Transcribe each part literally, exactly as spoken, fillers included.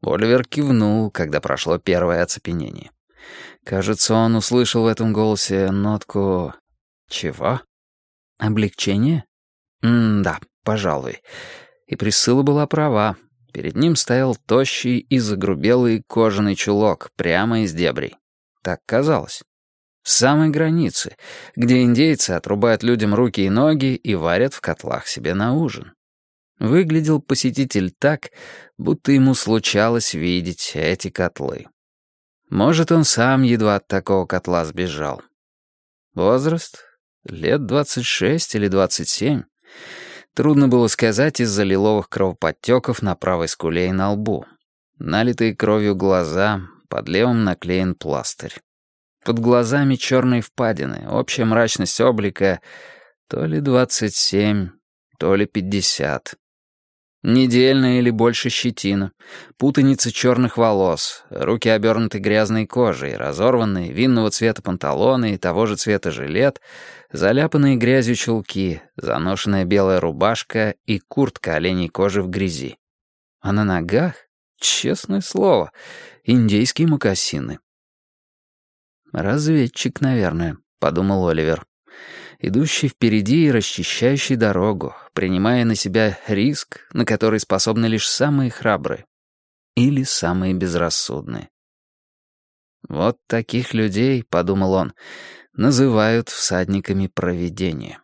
Оливер кивнул, когда прошло первое оцепенение. Кажется, он услышал в этом голосе нотку... Чего? Облегчение? М-да, пожалуй. И Присцилла была права. Перед ним стоял тощий и загрубелый кожаный чулок прямо из дебрей. Так казалось. С самой границы, где индейцы отрубают людям руки и ноги и варят в котлах себе на ужин. Выглядел посетитель так, будто ему случалось видеть эти котлы. Может, он сам едва от такого котла сбежал. Возраст? Лет двадцать шесть или двадцать семь. Трудно было сказать из-за лиловых кровоподтеков на правой скуле и на лбу. Налитые кровью глаза, под левым наклеен пластырь. Под глазами черные впадины, общая мрачность облика то ли двадцать семь, то ли пятьдесят. Недельная или больше щетина, путаница черных волос, руки обернуты грязной кожей, разорванные, винного цвета панталоны и того же цвета жилет, заляпанные грязью чулки, заношенная белая рубашка и куртка оленей кожи в грязи. А на ногах, честное слово, индейские мокасины. «Разведчик, наверное», — подумал Оливер. Идущий впереди и расчищающий дорогу, принимая на себя риск, на который способны лишь самые храбрые или самые безрассудные. Вот таких людей, — подумал он, — называют всадниками провидения.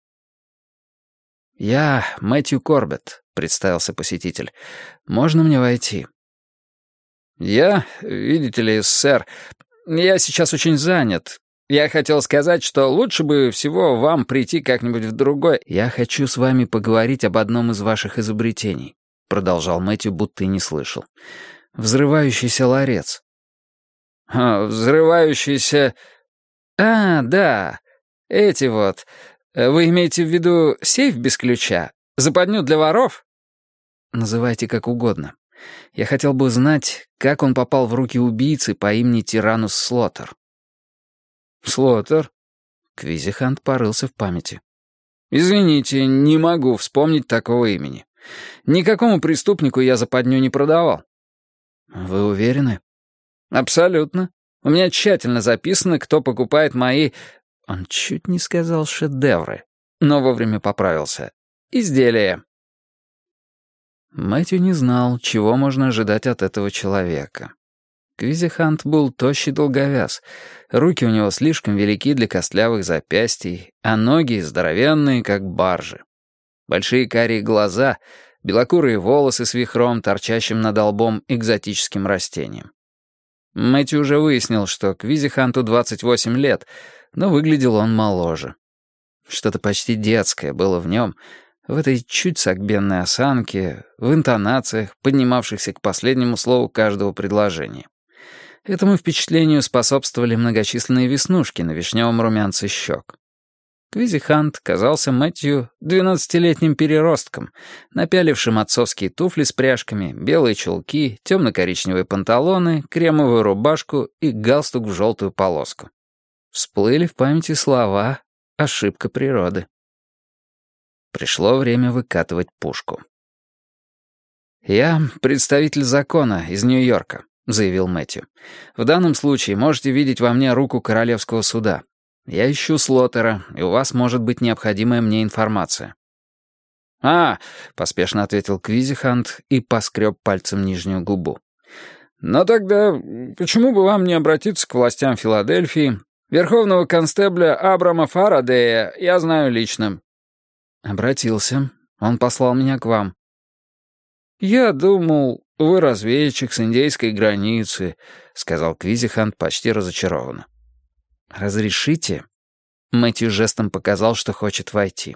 «Я Мэтью Корбетт», — представился посетитель. «Можно мне войти?» «Я, видите ли, сэр, я сейчас очень занят. Я хотел сказать, что лучше бы всего вам прийти как-нибудь в другой...» «Я хочу с вами поговорить об одном из ваших изобретений», — продолжал Мэтью, будто и не слышал. «Взрывающийся ларец». «А, взрывающийся... А, да, эти вот. Вы имеете в виду сейф без ключа? Западню для воров?» «Называйте как угодно. Я хотел бы знать, как он попал в руки убийцы по имени Тиранус Слоттер». «Слоттер?» Квизихант порылся в памяти. «Извините, не могу вспомнить такого имени. Никакому преступнику я западню не продавал». «Вы уверены?» «Абсолютно. У меня тщательно записано, кто покупает мои...» Он чуть не сказал шедевры, но вовремя поправился. «Изделия». Мэтью не знал, чего можно ожидать от этого человека. Квизихант был тощий долговяз, руки у него слишком велики для костлявых запястий, а ноги здоровенные, как баржи. Большие карие глаза, белокурые волосы с вихром, торчащим над лбом экзотическим растением. Мэтью уже выяснил, что Квизиханту двадцать восемь лет, но выглядел он моложе. Что-то почти детское было в нем, в этой чуть согбенной осанке, в интонациях, поднимавшихся к последнему слову каждого предложения. Этому впечатлению способствовали многочисленные веснушки на вишневом румянце щек. Квизихант казался Мэтью двенадцатилетним переростком, напялившим отцовские туфли с пряжками, белые чулки, темно-коричневые панталоны, кремовую рубашку и галстук в желтую полоску. Всплыли в памяти слова «ошибка природы». Пришло время выкатывать пушку. «Я представитель закона из Нью-Йорка», — заявил Мэтью. «В данном случае можете видеть во мне руку королевского суда. Я ищу Слоттера, и у вас может быть необходимая мне информация». «А», — поспешно ответил Квизихант и поскреб пальцем нижнюю губу. «Но тогда почему бы вам не обратиться к властям Филадельфии? Верховного констебля Абрама Фарадея я знаю лично». «Обратился. Он послал меня к вам». «Я думал, вы разведчик с индейской границы», — сказал Квизихант почти разочарованно. «Разрешите?» Мэтью жестом показал, что хочет войти.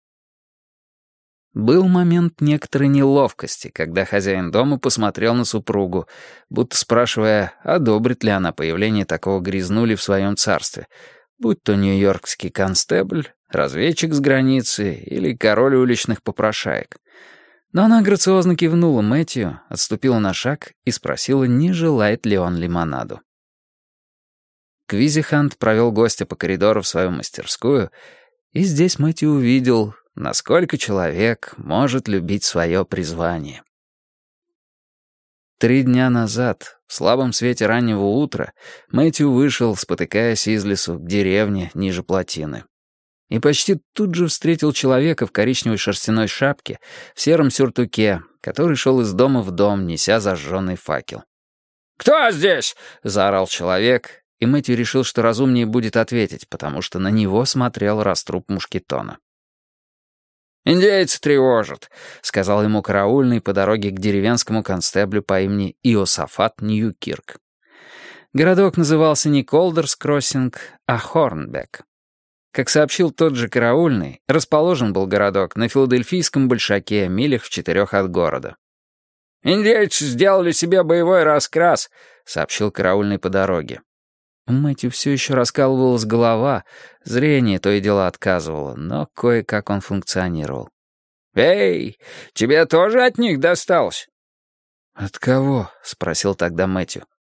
Был момент некоторой неловкости, когда хозяин дома посмотрел на супругу, будто спрашивая, одобрит ли она появление такого грязнули в своем царстве, будь то нью-йоркский констебль, разведчик с границы или король уличных попрошаек. Но она грациозно кивнула Мэтью, отступила на шаг и спросила, не желает ли он лимонаду. Квизихант провел гостя по коридору в свою мастерскую, и здесь Мэтью увидел, насколько человек может любить свое призвание. Три дня назад, в слабом свете раннего утра, Мэтью вышел, спотыкаясь из лесу, к деревне ниже плотины. И почти тут же встретил человека в коричневой шерстяной шапке, в сером сюртуке, который шел из дома в дом, неся зажженный факел. «Кто здесь?» — заорал человек, и Мэтью решил, что разумнее будет ответить, потому что на него смотрел раструб мушкетона. «Индейцы тревожат», — сказал ему караульный по дороге к деревенскому констеблю по имени Иосафат Ньюкирк. Городок назывался не Колдерс-Кроссинг, а Хорнбек. Как сообщил тот же караульный, расположен был городок на Филадельфийском большаке, милях в четырех от города. «Индейцы сделали себе боевой раскрас», — сообщил караульный по дороге. У Мэтью все еще раскалывалась голова, зрение то и дело отказывало, но кое-как он функционировал. «Эй, тебе тоже от них досталось?» «От кого?» — спросил тогда Мэтью.